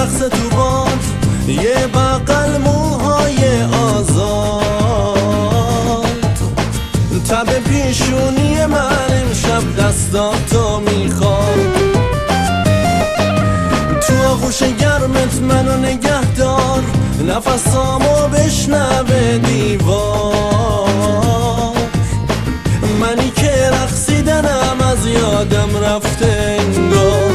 میرقصه تو باد، یه بغل موهای آزاد. تب پیشونی من امشب دستاتو میخواد، تو آغوش گرمت منو نگه دار، نفسامو بشنوه دیوار. منی که رقصیدنم از یادم رفته انگار.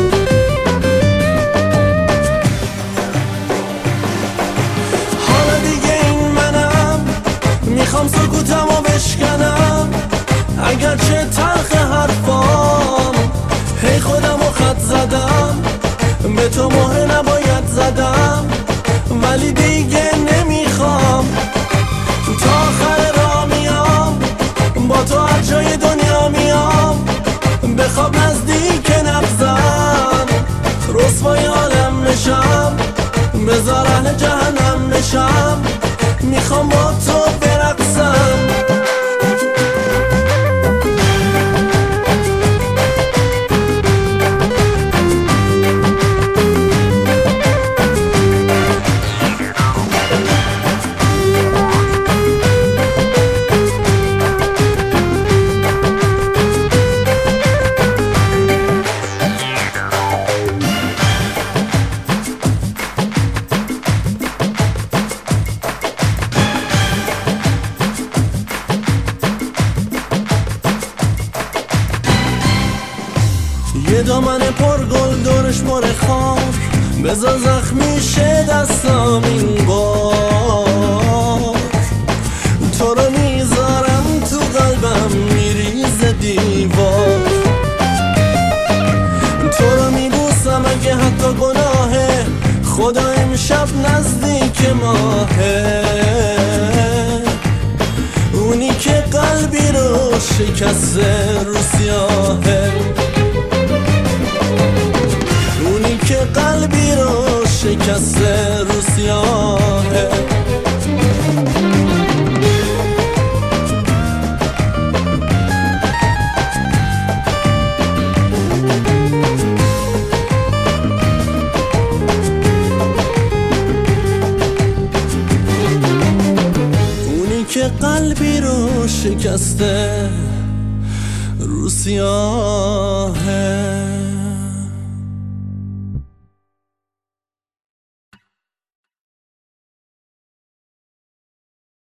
حالا دیگه این منم، میخوام سکوتمو بشکنم، اگرچه تلخ حرفام. هی خودمو خط زدم، به تو مهر نباید زدم، ولی دیگه نمیخوام. تا آخر راه میام، با تو هر جای دنیا میام. بخواب نزدیک نبزن، رسوای عالم بشم، بذار اهل جهنم بشم. میخوام با تو برقصم. یه دامن پرگل دورش پر خار، بذار زخمی شه دستام این بار. تو رو میذارم تو قلبم میریز دیوار، تو رو میبوسم اگه حتی گناهه. خدا امشب نزدیک ماهه، اونی که قلبی رو شکسته رو سیاهه، اونی که قلبی رو شکسته رو سیاهه. اونی که قلبی رو شکسته رو سیاهه.